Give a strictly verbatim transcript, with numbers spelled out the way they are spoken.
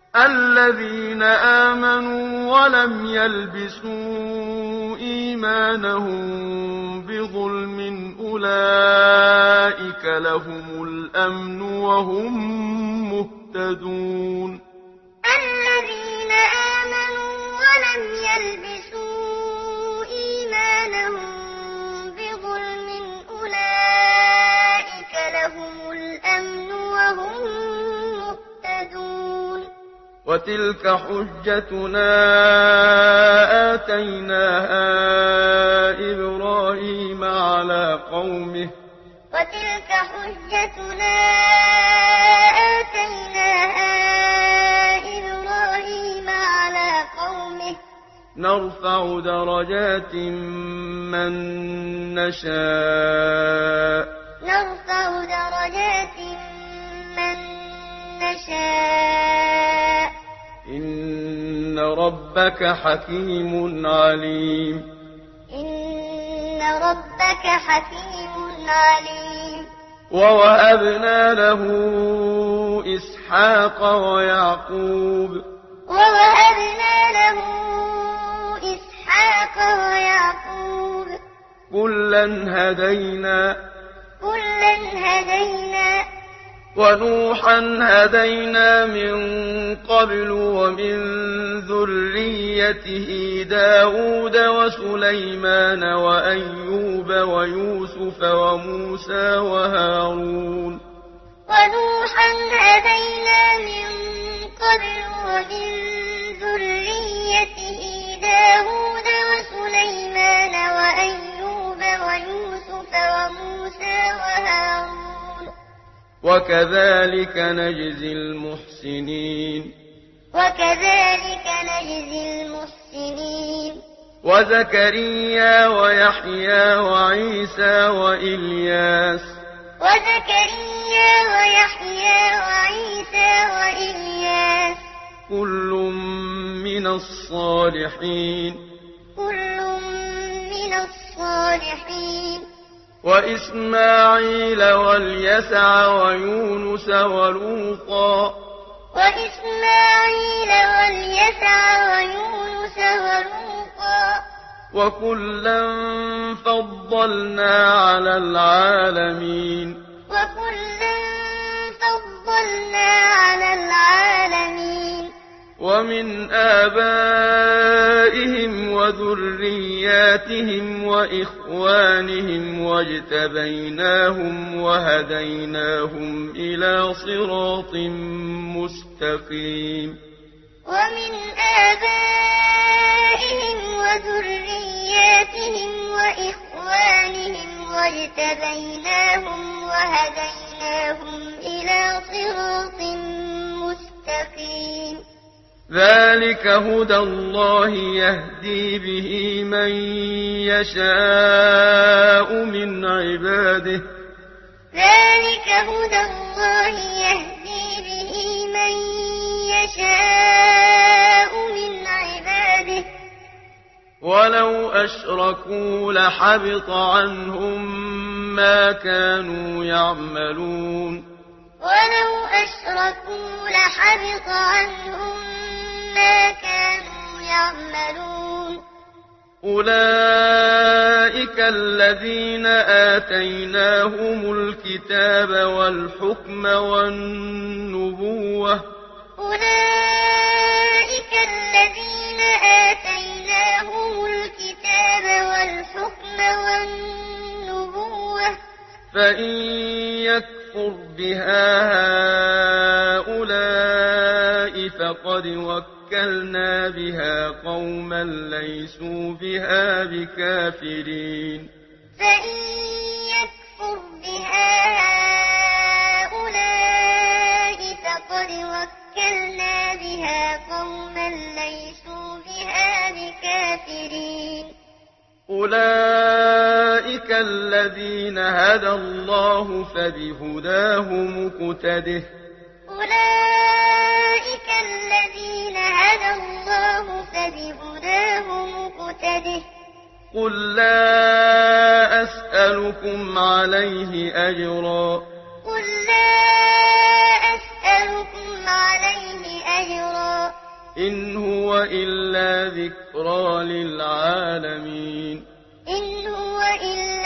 الذين آمنوا ولم يلبسوا إيمانهم بظلم أولئك لهم الأمن وهم مهتدون الذين آمنوا ولم يلبسوا إيمانهم بظلم أولئك لهم الأمن وهم مهتدون وتلك حجتنا آتيناها إبراهيم على قومه وتلك حجتنا آتيناها إبراهيم على قومه نرفع درجات من نشاء نرفع درجات من نشاء إن ربك حكيم عليم إن ربك حكيم عليم ووهبنا له إسحاق ويعقوب ووهبنا له إسحاق ويعقوب كلا هدينا كلا هدينا ونوحا هدينا من قبل ومن ذريته داود وسليمان وأيوب ويوسف وموسى وهارون ونوحا هدينا من قبل ومن ذريته داود وسليمان وأيوب ويوسف وموسى وهارون وكذلك نجزي المحسنين وكذلك نجزي المحسنين وزكريا ويحيى وعيسى وإلياس وزكريا ويحيى وعيسى وإلياس كل من الصالحين كل من الصالحين وإسماعيل واليسع ويونس ولوطا وإسماعيل واليسع ويونس ولوطا وكلا فضلنا على العالمين وكلا فضلنا على العالمين ومن آبائهم وذرياتهم وإخوانهم واجتبيناهم وهديناهم إلى صراط مستقيم ومن آبائهم وذرياتهم وإخوانهم واجتبيناهم وهديناهم إلى صراط مستقيم ذلك هدى الله يهدي به من يشاء من عباده ذلك هدى الله يهدي به من يشاء من عباده ولو أشركوا لحبط عنهم ما كانوا يعملون ولو أشركوا لحبط عنهم ما كانوا يعملون أولئك الذين آتيناهم الكتاب والحكم والنبوة أولئك الذين آتيناهم الكتاب والحكم والنبوة فإن يكفر بها هؤلاء فقد وكلنا بها قوما ليسوا بها بكافرين فإن يكفر بها هؤلاء فقد وكلنا بها قوما ليسوا بها بكافرين أولئك الذين هدى الله فبهداه مقتده أولئك الذين هدى الله فبهداه مقتده قل لا أسألكم عليه أجرا قل لا أسألكم عليه أجرا إن هو إلا ذكرى للعالمين إن هو إلا